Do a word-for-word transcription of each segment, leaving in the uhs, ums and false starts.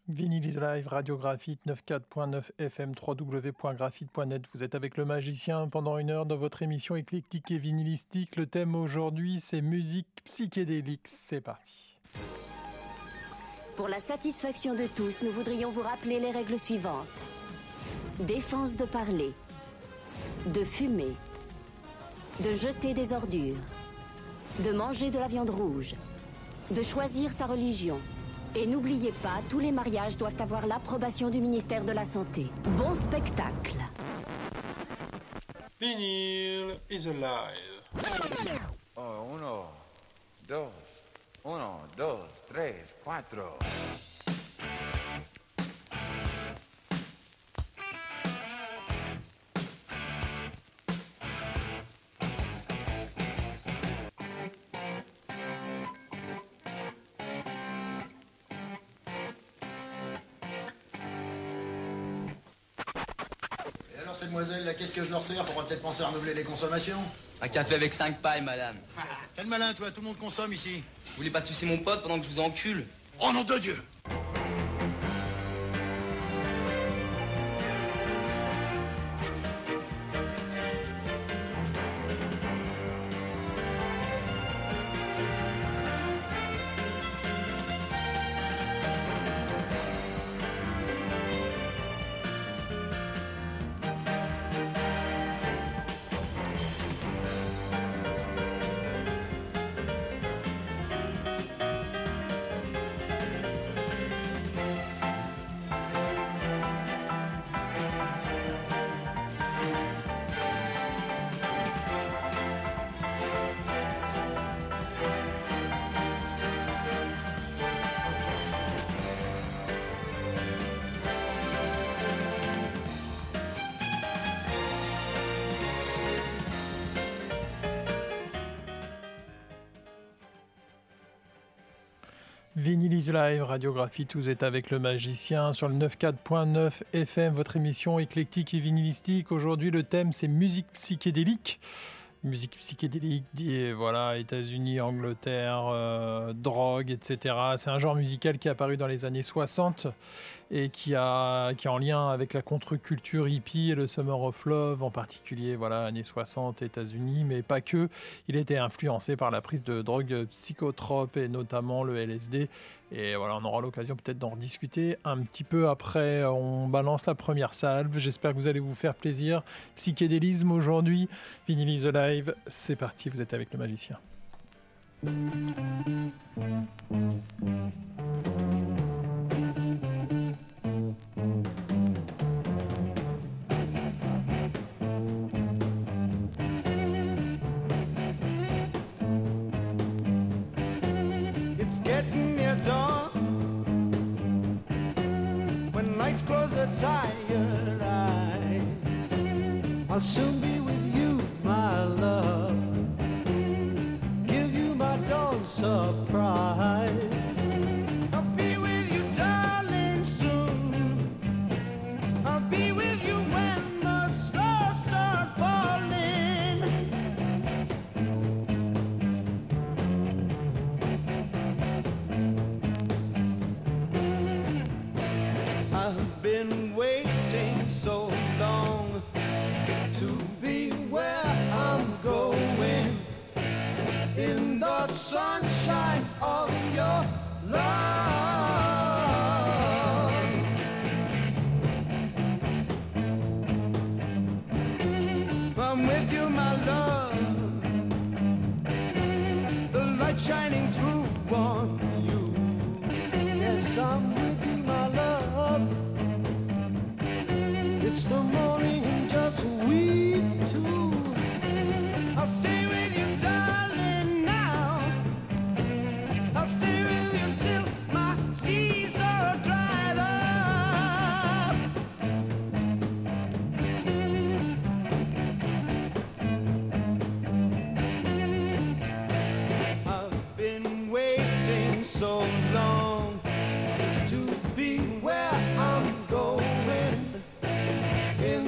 Vinyl is Live, Radio Graphite, quatre-vingt-quatorze point neuf F M, w w w point graphite point net. Vous êtes avec le magicien pendant une heure dans votre émission éclectique et vinylistique. Le thème aujourd'hui, c'est musique psychédélique. C'est parti. Pour la satisfaction de tous, nous voudrions vous rappeler les règles suivantes. Défense de parler, de fumer, de jeter des ordures, de manger de la viande rouge, de choisir sa religion. Et n'oubliez pas, tous les mariages doivent avoir l'approbation du ministère de la Santé. Bon spectacle. Vinyl is alive. Oh, uno, dos, uno, dos, tres, cuatro. Ces demoiselles, là, qu'est-ce que je leur sers? Faudra peut-être penser à renouveler les consommations. Un café avec cinq pailles, madame. Fais le malin, toi, tout le monde consomme ici. Vous voulez pas sucer mon pote pendant que je vous encule? Oh nom de Dieu! Vinyl is Live, Radio Graphite, vous êtes avec le magicien sur le quatre-vingt-quatorze point neuf F M, votre émission éclectique et vinylistique. Aujourd'hui, le thème, c'est musique psychédélique. Musique psychédélique, dit, voilà, États-Unis, Angleterre, euh, drogue, et cetera. C'est un genre musical qui est apparu dans les années soixante et qui, a, qui est en lien avec la contre-culture hippie et le Summer of Love, en particulier, voilà, années soixante, États-Unis, mais pas que. Il était influencé par la prise de drogues psychotropes et notamment le L S D. Et voilà, on aura l'occasion peut-être d'en rediscuter un petit peu après. On balance la première salve. J'espère que vous allez vous faire plaisir. Psychédélisme aujourd'hui, Vinyl is Live. C'est parti, vous êtes avec le magicien. It's getting near dawn when lights close the tired eyes. I'll soon be with you, my love. Give you my dawn surprise. I'll be with you, darling, soon. I'll be with you when the stars start falling. I've been waiting so long to be where I'm going, in the sunshine of your love. I'm with you, my love, the light shining through on you. Yes, I'm with you, my love. It's the morning and just we two. I'll stay with you, darling, now. I'll stay with you till my seas are dried up. I've been waiting so long to be where I'm going, in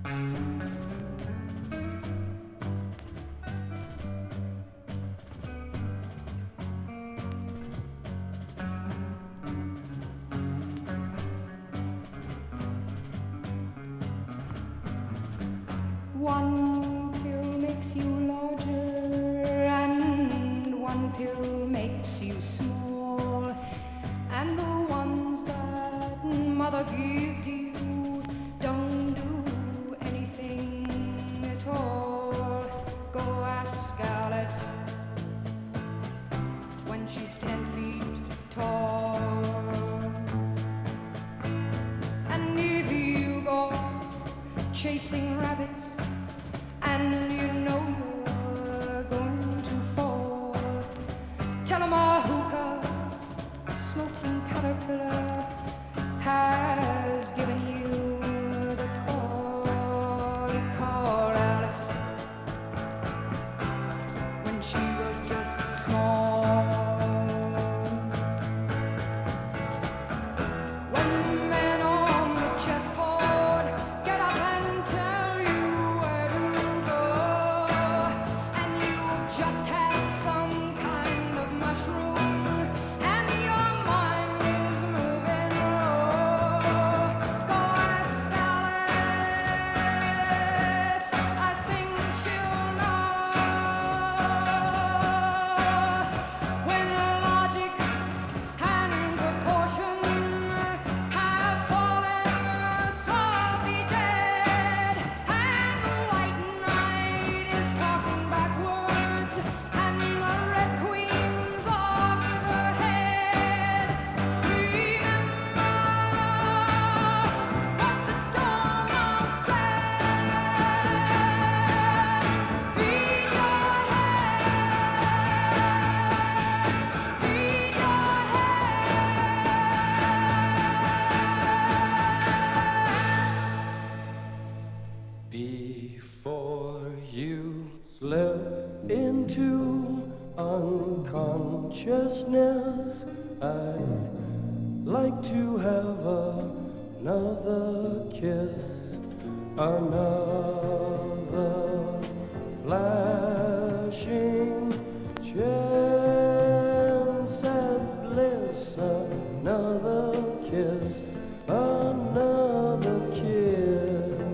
One pill makes you larger and one pill makes you small, and the ones that mother gives you don't do anything at all. Go ask Alice when she's ten feet tall. And if you go chasing rabbits and you know you're going to fall, tell 'em a hookah smoking caterpillar has given you the call. Call Alice when she was just small. When men on the chessboard get up and tell you where to go, and you just had some kind of mushroom and your mind is moving low, go ask Alice, I think she'll know. When logic and proportion have fallen sloppy dead, and the white knight is talking backwards, and the red queen's off with her head, remember what the Dormouse said. Feed your head, feed your Before you slip into unconsciousness, I'd like to have another kiss, another flashing chance at bliss, another kiss, another kiss.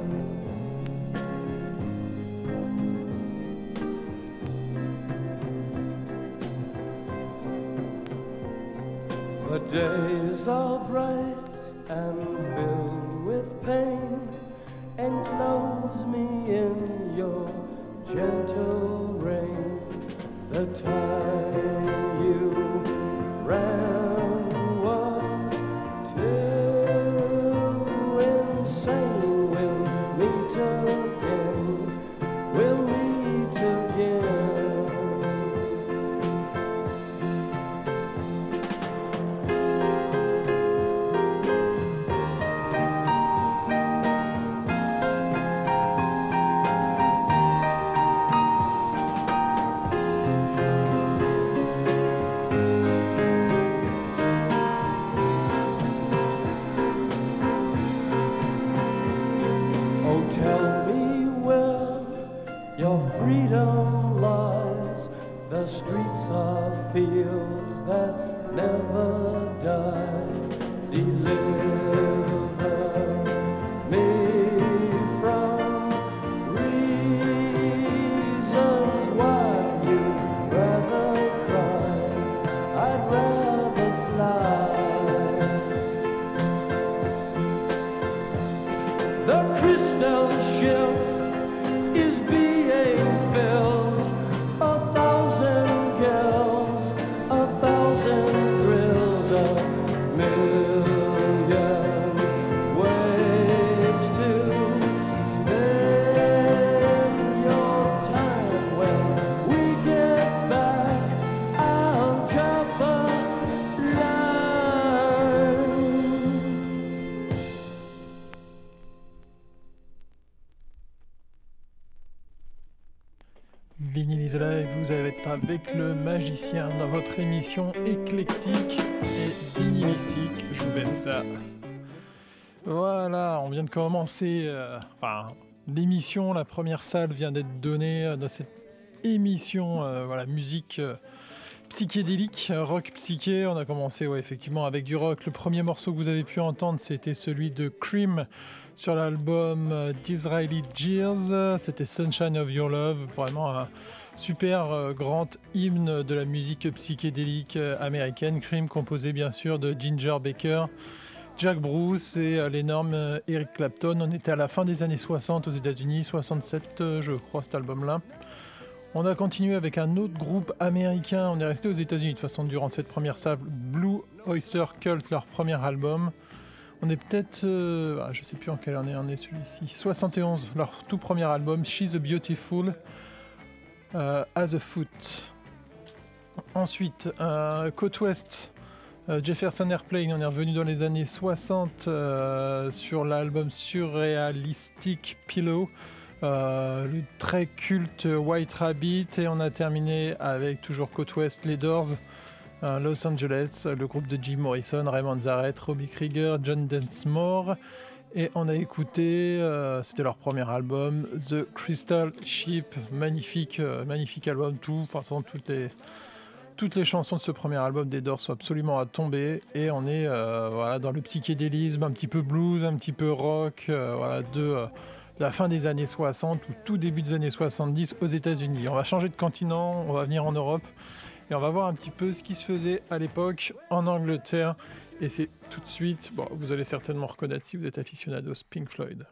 The days are bright and filled with pain. Enclose me in your gentle rain. The time you ran was too insane. We'll meet again. We'll meet again. Oh, tell me where your freedom lies. The streets are fields that never die. Deliver me from reasons why you'd rather cry. I'd rather fly. The crystal ship is being filled. A thousand girls, a thousand thrills, a million ways to spend your time. When we get back, I'll drop a line. Vinyl is Live, vous êtes avec le magicien dans votre émission éclectique et vinylistique. Je vous laisse ça. Voilà, on vient de commencer, euh, enfin, l'émission, la première salle vient d'être donnée dans cette émission, euh, voilà, musique euh, psychédélique, rock psyché. On a commencé ouais, effectivement avec du rock. Le premier morceau que vous avez pu entendre, c'était celui de Cream sur l'album euh, Disraeli Gears. C'était Sunshine of Your Love, vraiment un super euh, grand hymne de la musique psychédélique euh, américaine. Cream composé bien sûr de Ginger Baker, Jack Bruce et euh, l'énorme euh, Eric Clapton. On était à la fin des années soixante aux États-Unis, soixante-sept euh, je crois cet album-là. On a continué avec un autre groupe américain. On est resté aux États-Unis de toute façon durant cette première salle. Blue Oyster Cult, leur premier album. On est peut-être, euh, ah, je sais plus en quelle année on est celui-ci. soixante et onze, leur tout premier album, She's a Beautiful euh, as a Foot. Ensuite, euh, Côte Ouest. Euh, Jefferson Airplane, on est revenu dans les années soixante euh, sur l'album Surrealistic Pillow, euh, le très culte White Rabbit, et on a terminé avec toujours côte ouest, les Doors, euh, Los Angeles, le groupe de Jim Morrison, Ray Manzarek, Robbie Krieger, John Densmore, et on a écouté, euh, c'était leur premier album, The Crystal Ship, magnifique, euh, magnifique album, tout, enfin toutes les Toutes les chansons de ce premier album des Doors sont absolument à tomber, et on est euh, voilà, dans le psychédélisme, un petit peu blues, un petit peu rock, euh, voilà, de euh, la fin des années soixante ou tout début des années soixante-dix aux États-Unis. On va changer de continent, on va venir en Europe et on va voir un petit peu ce qui se faisait à l'époque en Angleterre. Et c'est tout de suite, bon, vous allez certainement reconnaître si vous êtes aficionados, Pink Floyd.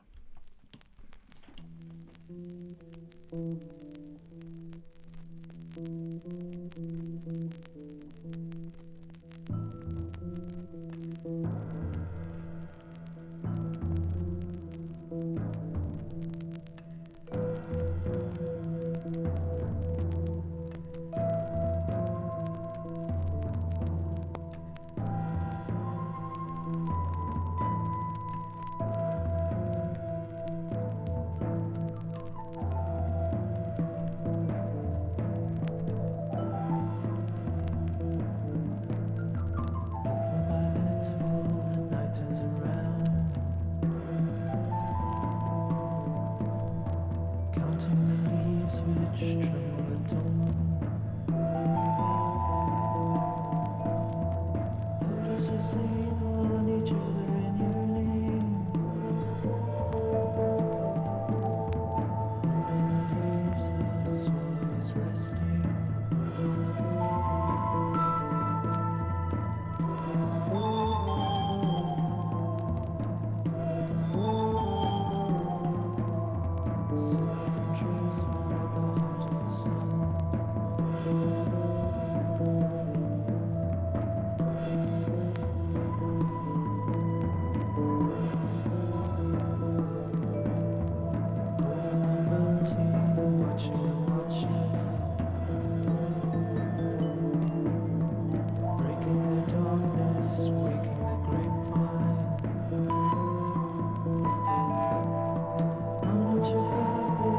Won't you have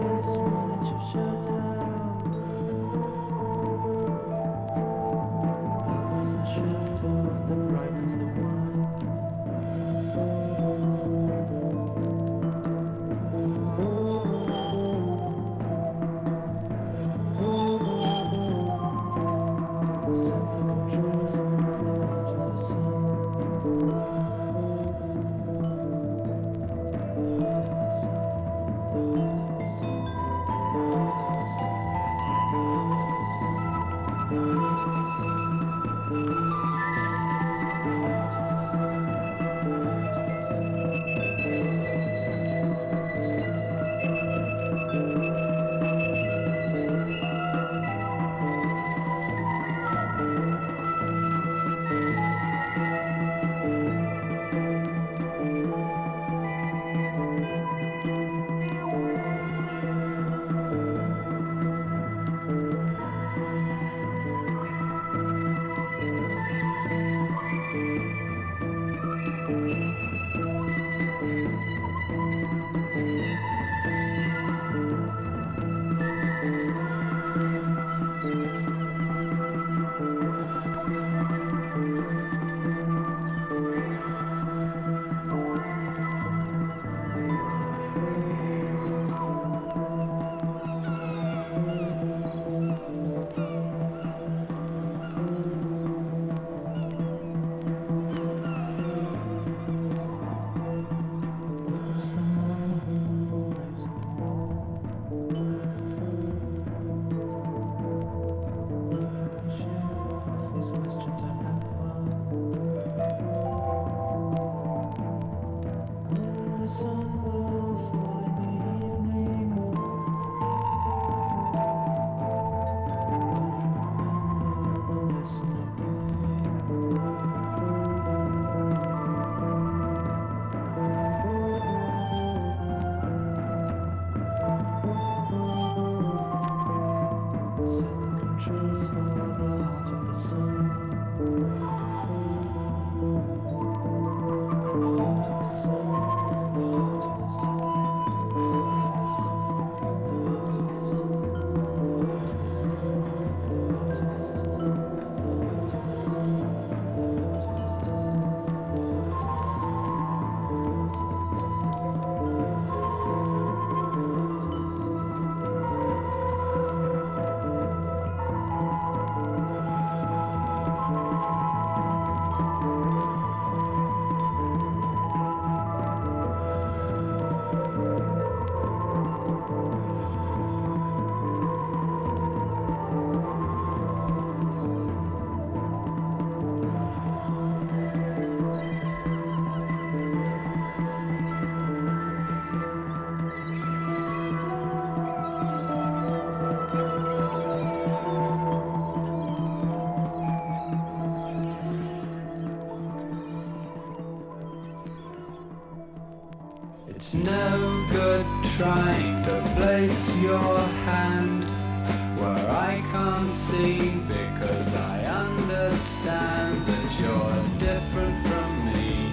It's no good trying to place your hand where I can't see, because I understand that you're different from me.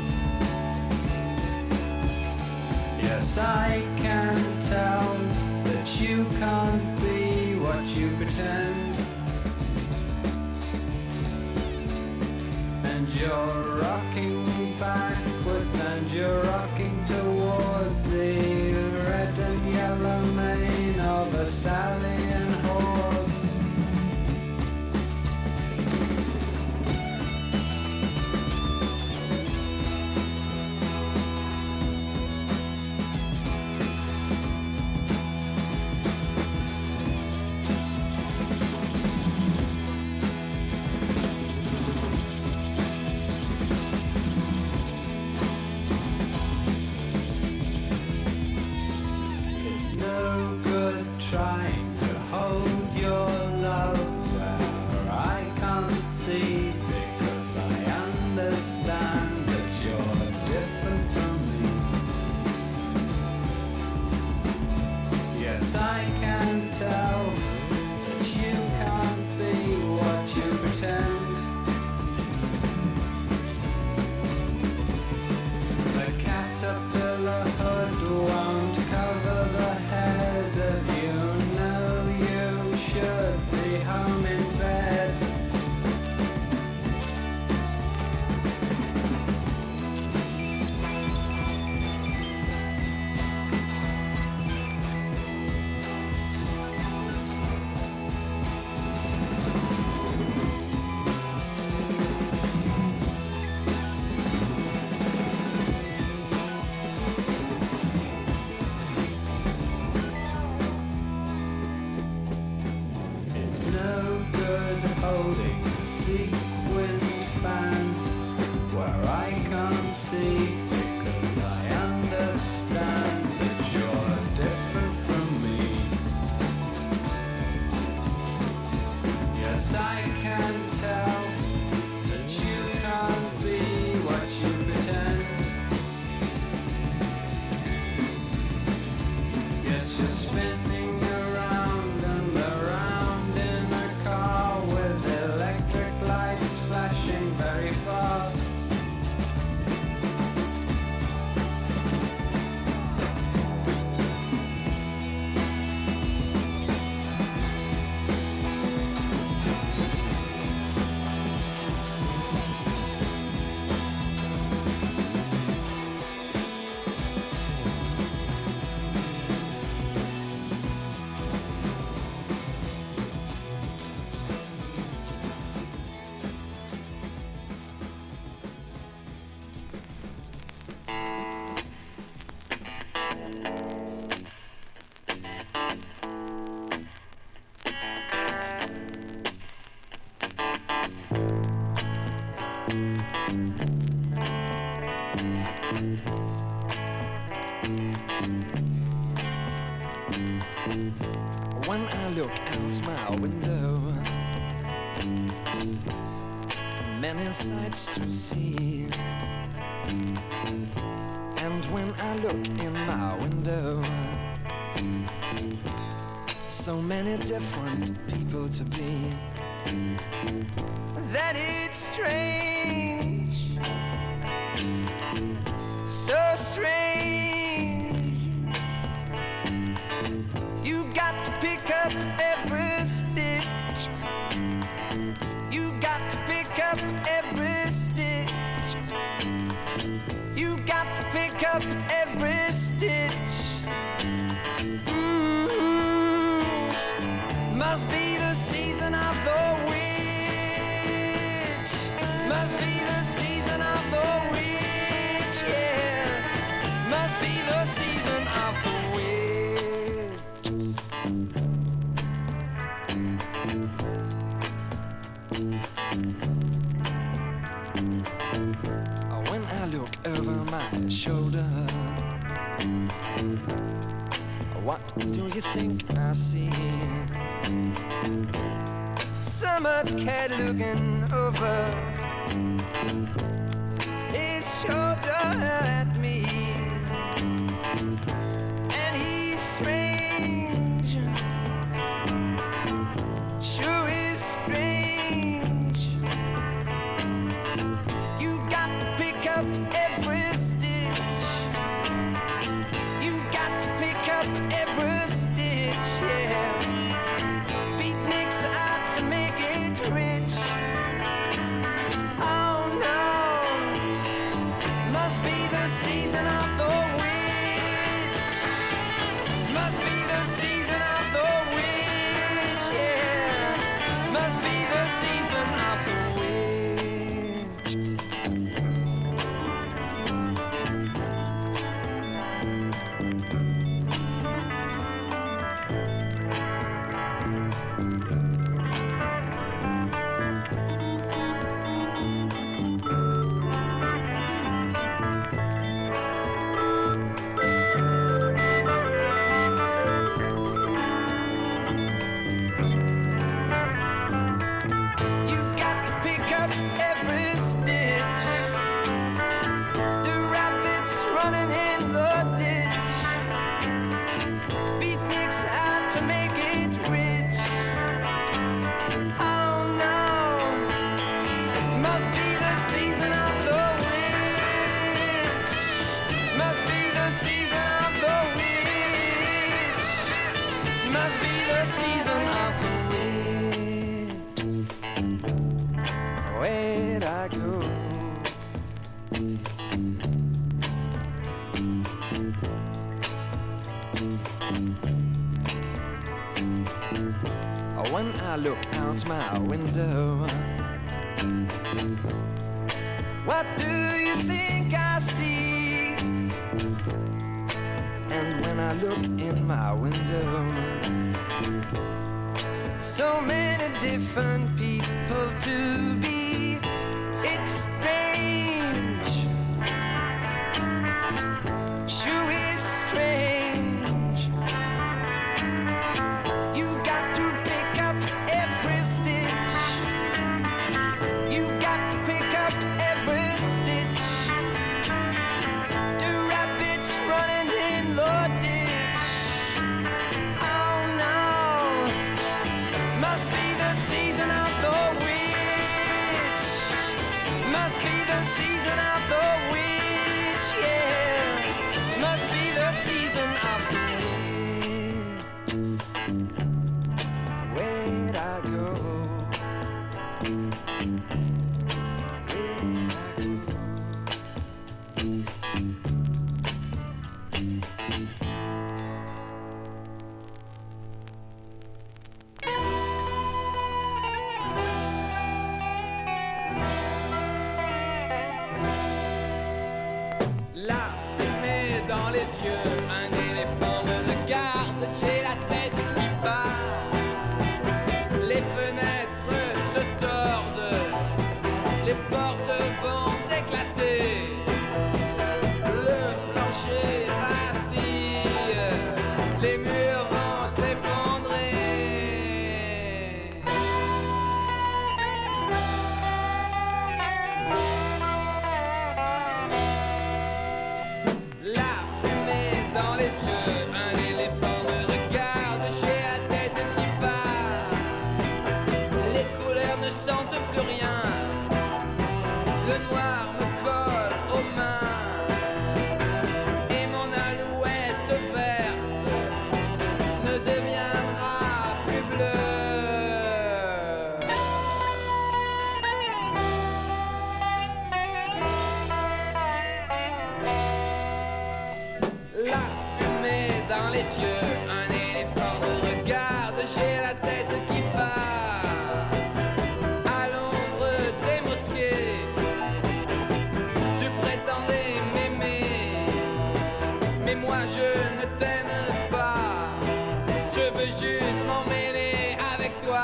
Yes, I can tell that you can't be what you pretend, and you're rocking backwards and you're rocking towards the red and yellow mane of a stallion horse. When I look out my window, many sights to see. And when I look in my window, so many different people to be, that it's strange, so strange. You got to pick up every stitch. You got to pick up every stitch. You got to pick up every stitch. Mm-hmm. Must be the season of the witch. Must be the season of the witch, yeah. Must be the season of the witch. When I look over my shoulder, what do you think I see? Some other cat looking over his shoulder at me, and he's strange, sure is strange. You got to pick up every stitch. You got to pick up every stitch, yeah. Beatniks out to make it rich. Oh no, must be the season of the witch. Must be the season of the witch, yeah. Must be the season of the witch. You got to pick up every stitch. The rabbits running in the ditch. Beatniks out to make it rich. Oh no, must be the season of the witch. Must be the season of the witch. Must be the season of the witch. Where'd I go? When I look out my window, what do you think I see? And when I look in my window, so many different people to be. It's strange, sure is strange. You got to pick up every stitch. You got to pick up every stitch. The rabbits running in the ditch. Oh no, must be the season of the witch. Must be the season of the witch, yeah. Must be the season of the witch. Where'd I go? Where'd I go? La fumée dans les yeux, un éléphant me regarde, j'ai la tête qui part. Les fenêtres se tordent, les portes vont éclater. Le plancher va dans les yeux. Un éléphant me regarde, j'ai la tête qui part. Les couleurs ne sentent plus rien. Le noir me colle aux mains. Et mon alouette verte ne deviendra plus bleue. La fumée dans les yeux, un éléphant me regarde, j'ai la tête qui part. À l'ombre des mosquées, tu prétendais m'aimer, mais moi je ne t'aime pas. Je veux juste m'emmêler avec toi.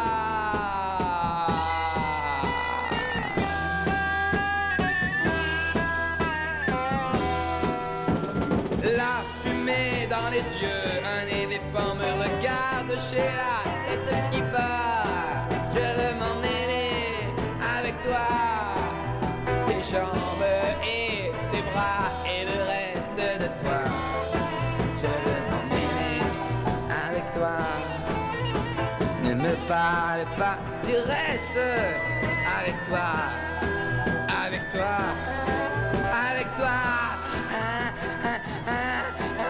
La fumée dans les yeux, un éléphant me regarde, j'ai la tête qui bat. Je veux m'emmêler avec toi. Tes jambes et tes bras et le reste de toi. Je veux m'emmêler avec toi. Ne me parle pas du reste. Avec toi, avec toi, avec toi. Ah, ah, ah, ah, ah,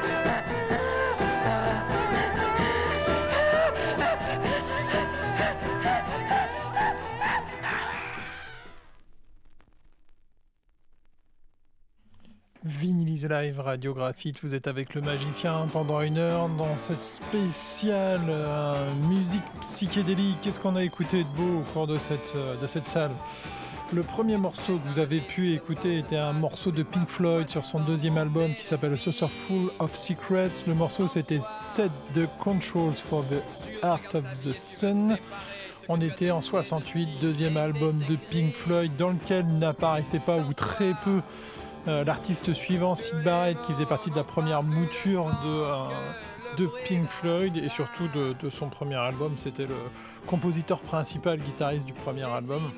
Vinyl is Live, Radio Graphite, vous êtes avec le magicien pendant une heure dans cette spéciale euh, musique psychédélique. Qu'est-ce qu'on a écouté de beau au cours de cette, euh, de cette salle? Le premier morceau que vous avez pu écouter était un morceau de Pink Floyd sur son deuxième album qui s'appelle A Saucer Full of Secrets. Le morceau c'était Set the Controls for the Heart of the Sun. On était en soixante-huit, deuxième album de Pink Floyd dans lequel n'apparaissait pas ou très peu euh, l'artiste suivant, Syd Barrett, qui faisait partie de la première mouture de, euh, de Pink Floyd et surtout de, de son premier album. C'était le compositeur principal, guitariste du premier album.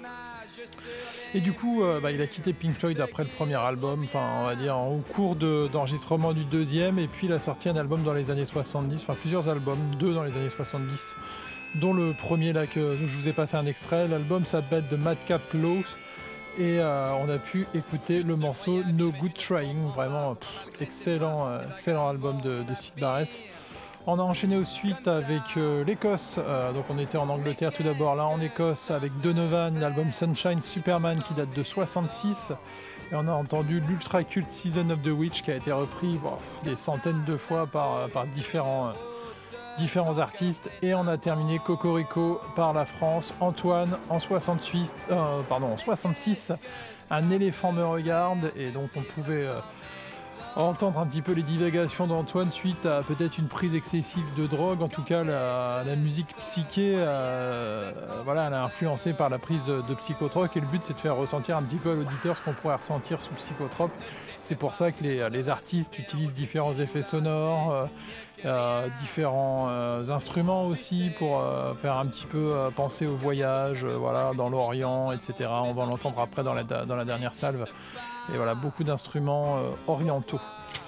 Et du coup, euh, bah, il a quitté Pink Floyd après le premier album, enfin on va dire au cours de, d'enregistrement du deuxième, et puis il a sorti un album dans les années soixante-dix, enfin plusieurs albums, deux dans les années soixante-dix, dont le premier là que je vous ai passé un extrait. L'album s'appelle The Madcap Laws, et euh, on a pu écouter le morceau No Good Trying, vraiment pff, excellent, euh, excellent album de, de Syd Barrett. On a enchaîné ensuite avec euh, l'Écosse, euh, donc on était en Angleterre tout d'abord, là en Écosse avec Donovan, l'album Sunshine Superman qui date de soixante-six, et on a entendu l'ultra culte Season of the Witch qui a été repris bon, des centaines de fois par, par différents, euh, différents artistes, et on a terminé Cocorico par la France, Antoine en soixante-huit, euh, pardon, en soixante-six, Un éléphant me regarde, et donc on pouvait... Euh, entendre un petit peu les divagations d'Antoine suite à peut-être une prise excessive de drogue. En tout cas, la, la musique psyché, euh, voilà, elle est influencée par la prise de, de psychotropes, et le but c'est de faire ressentir un petit peu à l'auditeur ce qu'on pourrait ressentir sous psychotrope. C'est pour ça que les, les artistes utilisent différents effets sonores, euh, euh, différents euh, instruments aussi pour euh, faire un petit peu euh, penser au voyage, euh, voilà, dans l'Orient, et cetera. On va l'entendre après dans la, dans la dernière salve. Et voilà, beaucoup d'instruments euh, orientaux.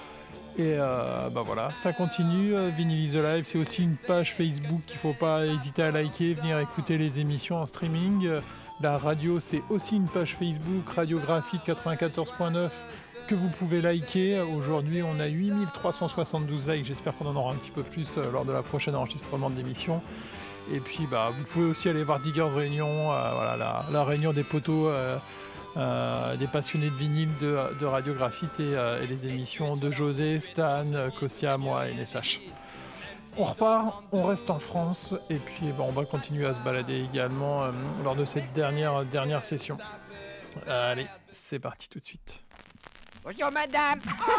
Et euh, bah voilà, ça continue. euh, Vinyl is Alive, c'est aussi une page Facebook qu'il ne faut pas hésiter à liker, venir écouter les émissions en streaming. Euh, la radio, c'est aussi une page Facebook, Radio Graphite quatre-vingt-quatorze point neuf, que vous pouvez liker. Aujourd'hui, on a huit mille trois cent soixante-douze likes. J'espère qu'on en aura un petit peu plus euh, lors de la prochaine enregistrement de l'émission. Et puis, bah, vous pouvez aussi aller voir Diggers Réunion, euh, voilà, la, la réunion des poteaux. Euh, Euh, des passionnés de vinyle de, de Radio Graphite, et, euh, et les émissions de José, Stan, Kostia, moi et Nessache. On repart, on reste en France, et puis bon, on va continuer à se balader également euh, lors de cette dernière, dernière session. Euh, allez, c'est parti tout de suite. Bonjour madame.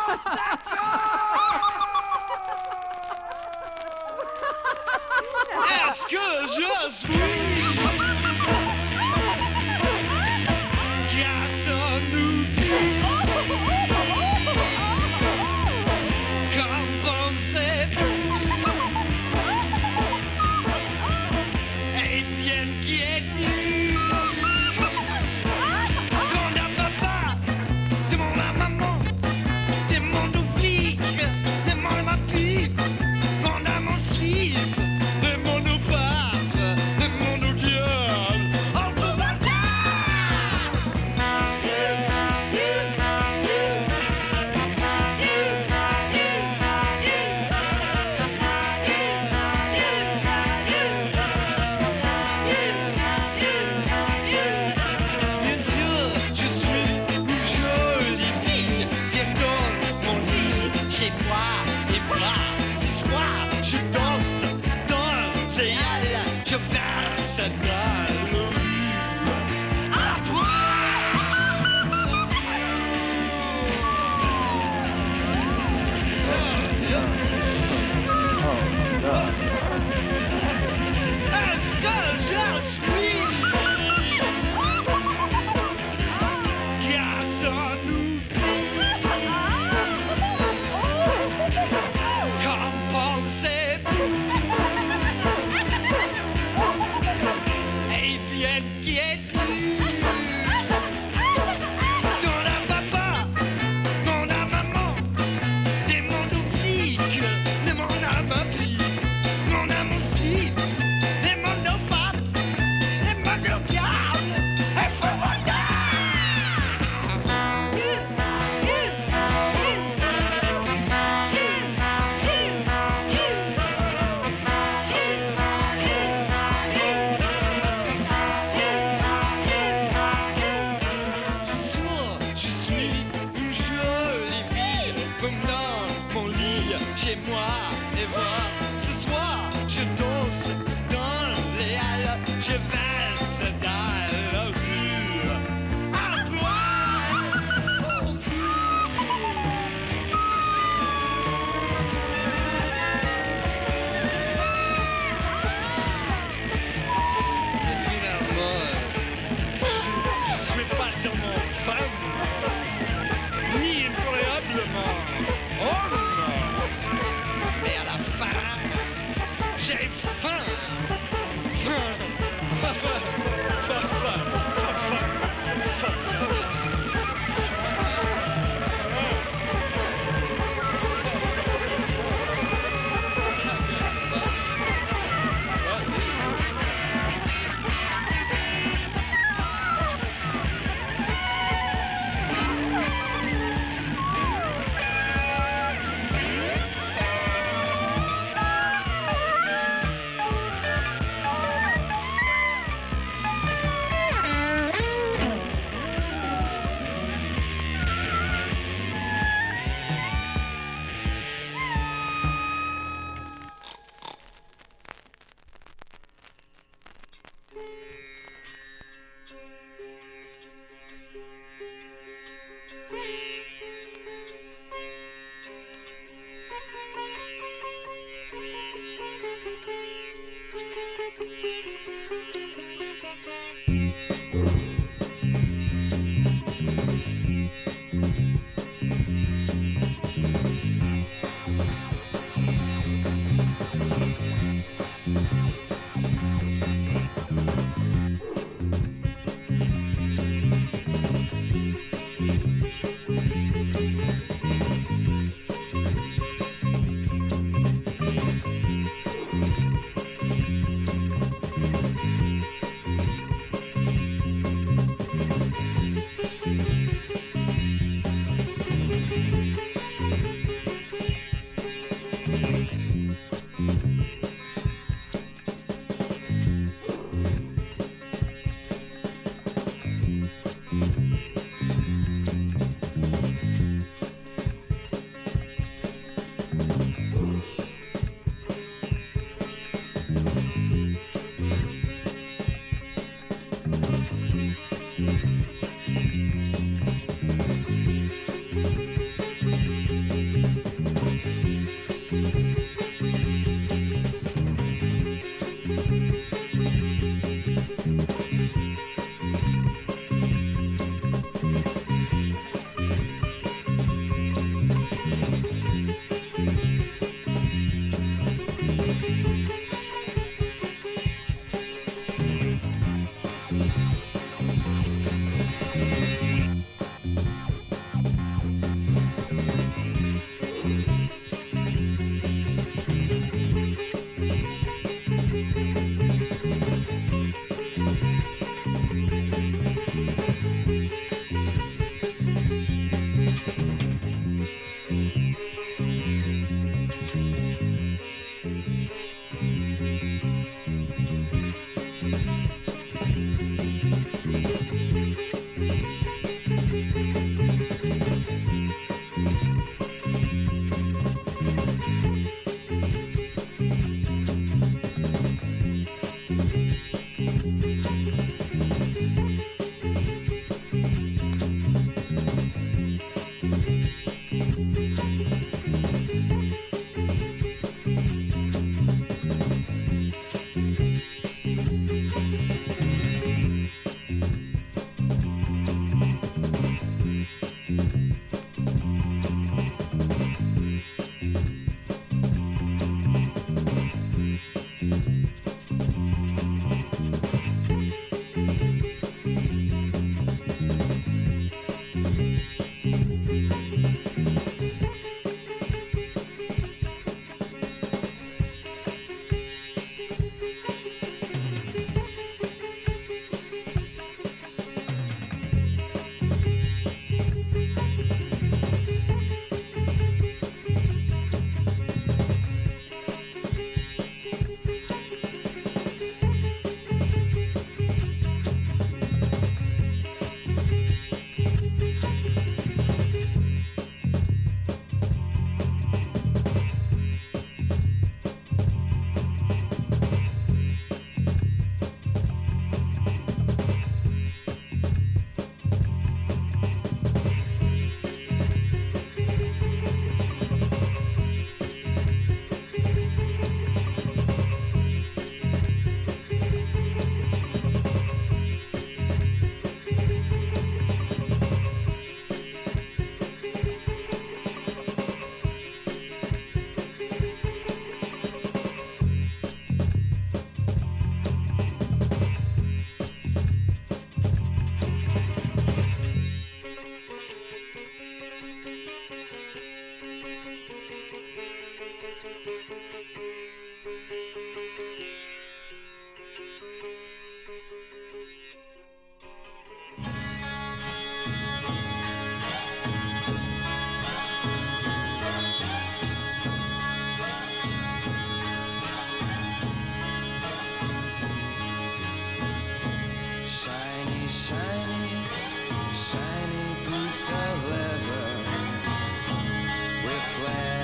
Est-ce que je suis Demande à maman, demande aux flics. chez moi et voir. Ce soir, je danse dans les halles, je valse dans la rue. À boire au cul. Et finalement, je ne suis pas tellement femme, ni incroyablement homme. Mais à la fin, j'ai faim. Faim. Faim. Faim. Faim. Faim. Faim. Faim. Faim.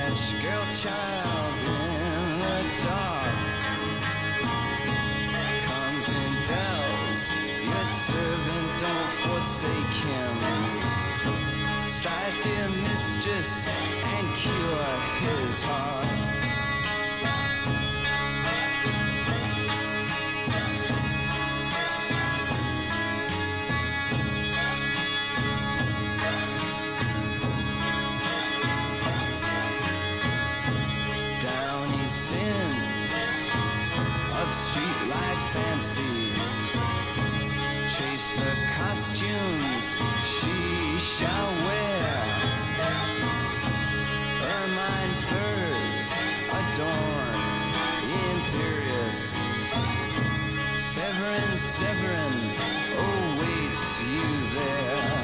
whiplash, girl child in the dark. Comes in bells, your servant, don't forsake him. Strike, dear mistress, and cure his heart. Streetlight fancies, chase the costumes she shall wear. Ermine furs adorn imperious. Severin, Severin awaits you there.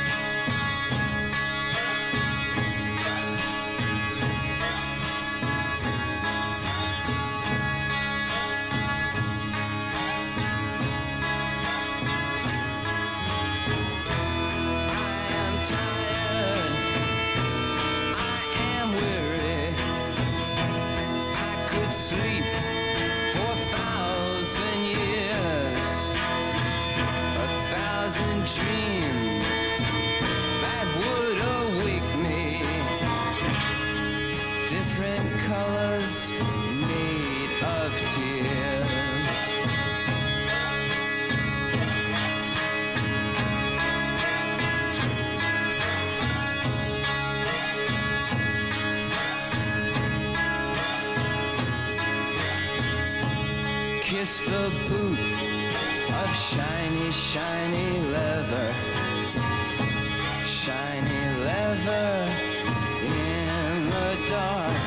Sleep for a thousand years, a thousand dreams that would awake me. Different colors made of tears. Kiss the boot of shiny, shiny leather. Shiny leather in the dark.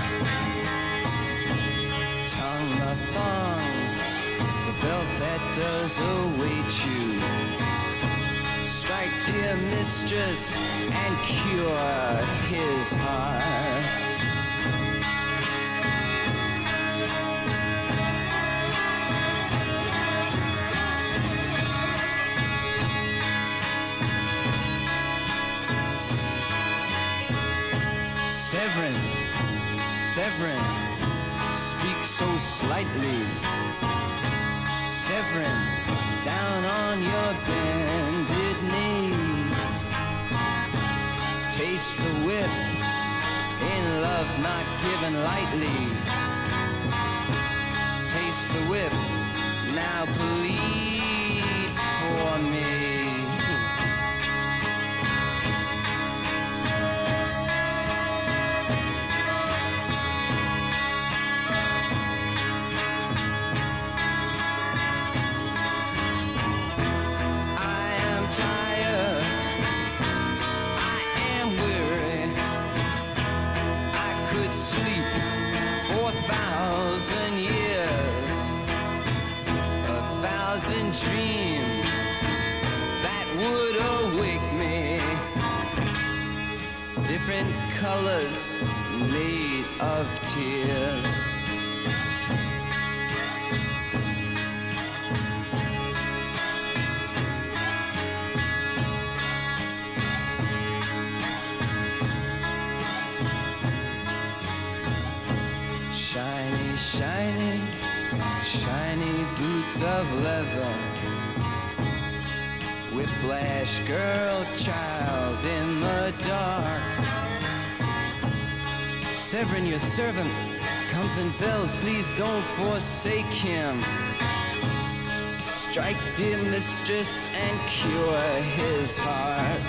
Tongue the thongs, the belt that does await you. Strike, dear mistress, and cure his heart. Severin, Severin, speak so slightly. Severin, down on your bended knee. Taste the whip, in love not given lightly. Taste the whip, now bleed for me. Dreams that would awake me. Different colors made of tears. Shiny, shiny, shiny boots of leather. Whiplash, girl, child in the dark. Severin, your servant, comes in bells, please don't forsake him. Strike, dear mistress, and cure his heart.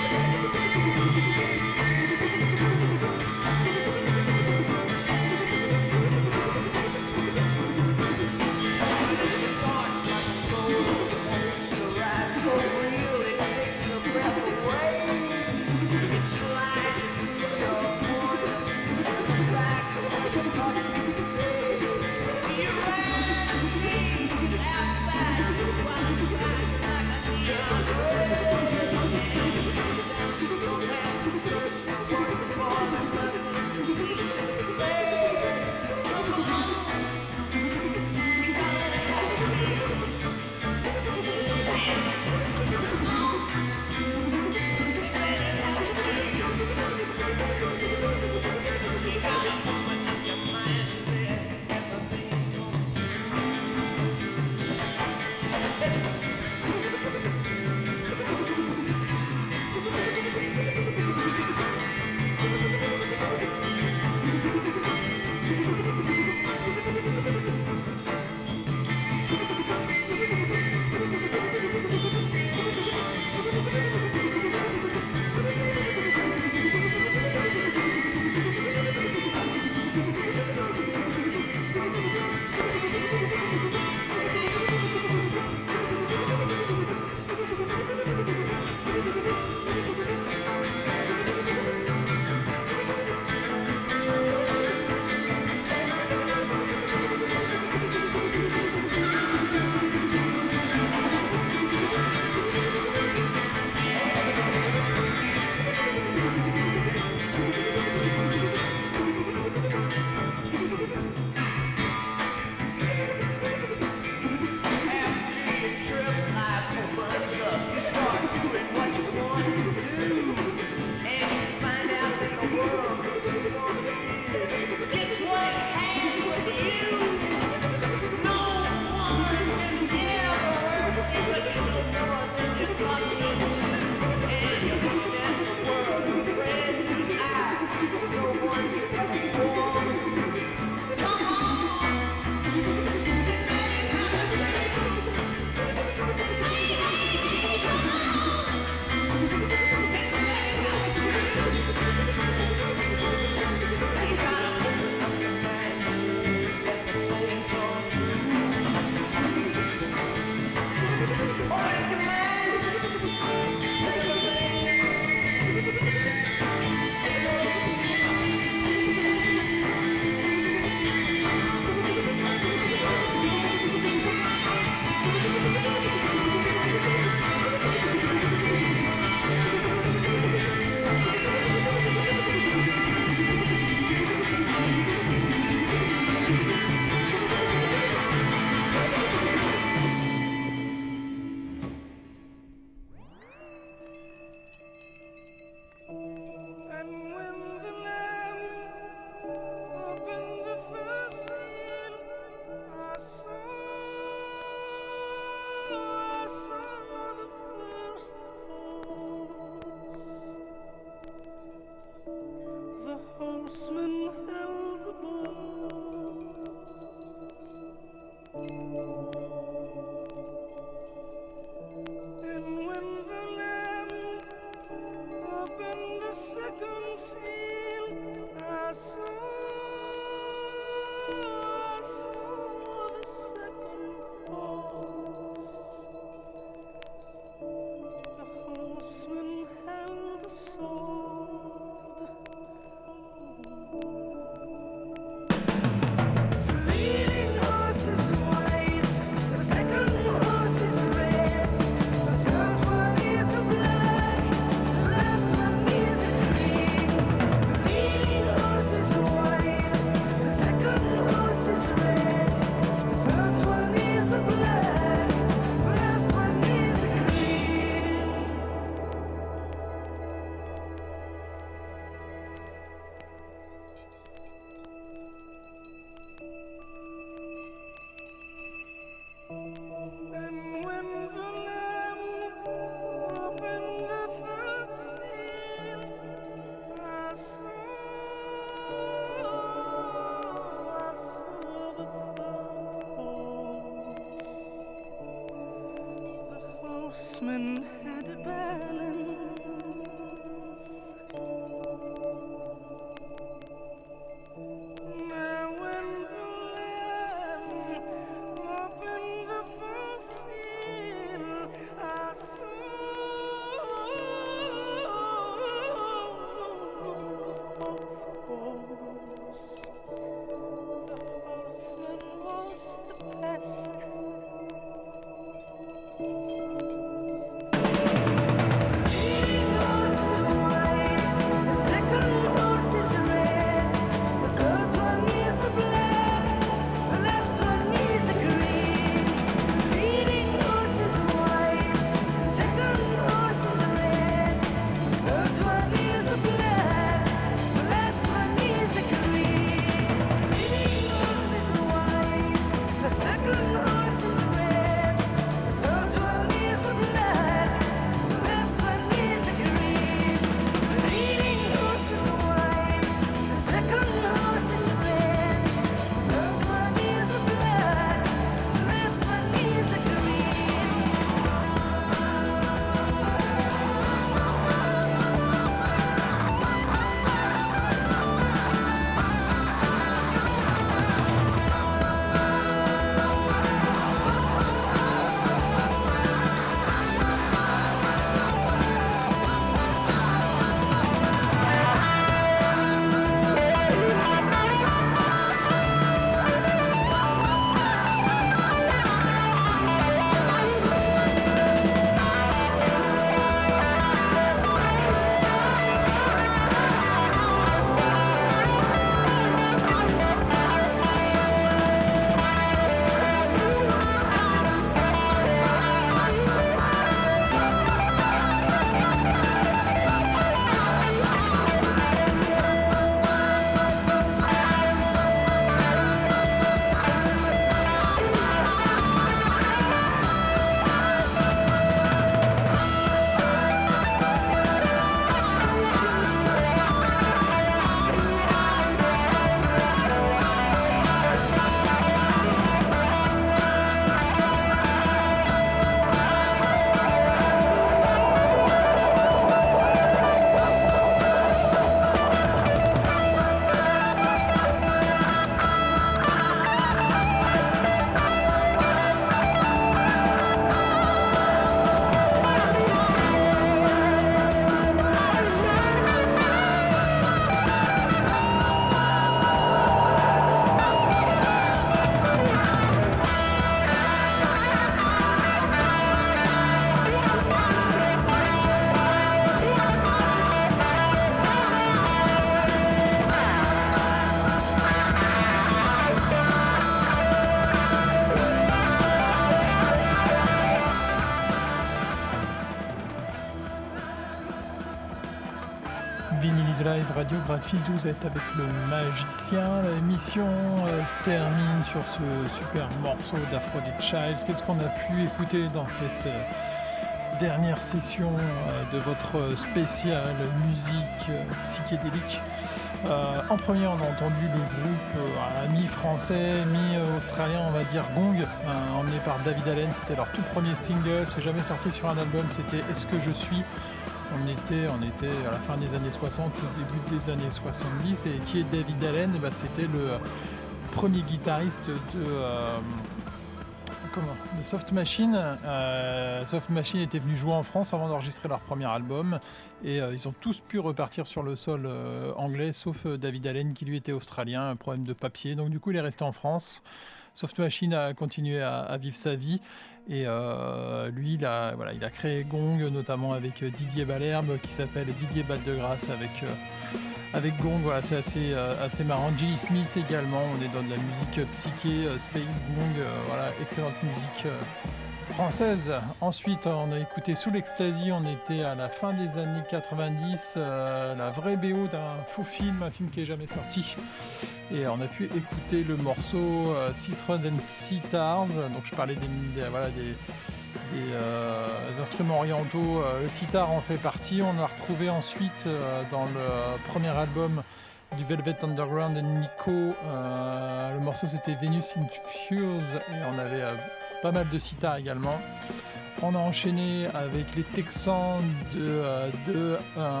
Radiographie, vous êtes avec le magicien. L'émission euh, se termine sur ce super morceau d'Aphrodite Child. Qu'est-ce qu'on a pu écouter dans cette euh, dernière session euh, de votre spéciale musique euh, psychédélique? Euh, en premier, on a entendu le groupe euh, mi-français, mi-australien, on va dire Gong, euh, emmené par David Allen. C'était leur tout premier single, c'est jamais sorti sur un album, c'était Est-ce que je suis? On était, on était à la fin des années soixante, au début des années soixante-dix. Et qui est David Allen? Et ben, c'était le premier guitariste de... Euh, Comment de Soft Machine. Euh, Soft Machine était venu jouer en France avant d'enregistrer leur premier album et euh, ils ont tous pu repartir sur le sol euh, anglais sauf euh, David Allen qui lui était australien, un problème de papier, donc du coup il est resté en France. Soft Machine a continué à, à vivre sa vie et euh, lui il a, voilà, il a créé Gong notamment avec Didier Balherbe qui s'appelle Didier Batte de Grâce avec euh, Avec Gong, voilà, c'est assez, euh, assez marrant. Gilly Smith également, on est dans de la musique psyché, euh, Space Gong, euh, voilà, excellente musique euh, française. Ensuite, on a écouté Sous l'Ecstasy, on était à la fin des années quatre-vingt-dix, euh, la vraie B O d'un faux film, un film qui n'est jamais sorti. Et on a pu écouter le morceau euh, Citrons and Sitars, donc je parlais des, des, voilà, des des euh, instruments orientaux, euh, le sitar en fait partie. On a retrouvé ensuite euh, dans le premier album du Velvet Underground et Nico, euh, le morceau c'était Venus in Fuse et on avait euh, pas mal de sitar également. On a enchaîné avec les Texans de, euh, de euh,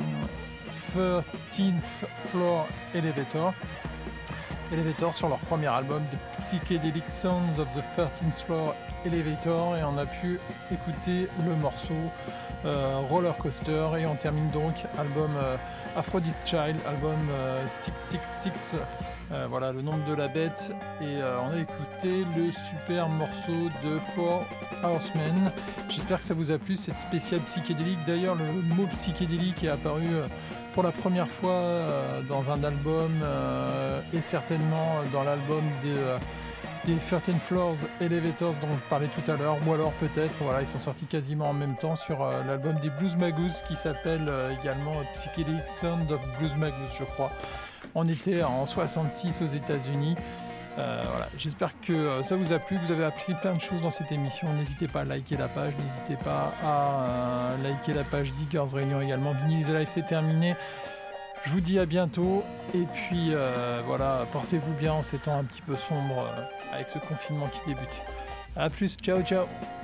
thirteenth Floor Elevator. Elevator sur leur premier album, The Psychedelic Sounds of the thirteenth Floor Elevator, et on a pu écouter le morceau euh, Roller Coaster, et on termine donc album euh, Aphrodite Child, album euh, six cent soixante-six, euh, voilà le nombre de la bête, et euh, on a écouté le super morceau de Four Horsemen. J'espère que ça vous a plu cette spéciale psychédélique. D'ailleurs le mot psychédélique est apparu euh, pour la première fois euh, dans un album euh, et certainement dans l'album des, euh, des thirteenth Floors Elevators dont je parlais tout à l'heure, ou alors peut-être, voilà, ils sont sortis quasiment en même temps sur euh, l'album des Blues Magoos qui s'appelle euh, également Psychedelic Sound of Blues Magoos, je crois. On était en soixante-six aux États-Unis. Euh, voilà. J'espère que euh, ça vous a plu, que vous avez appris plein de choses dans cette émission. N'hésitez pas à liker la page, n'hésitez pas à euh, liker la page Diggers Réunion également. Vinyl is Alive, c'est terminé. Je vous dis à bientôt et puis euh, voilà, portez-vous bien en ces temps un petit peu sombres euh, avec ce confinement qui débute. A plus, ciao ciao.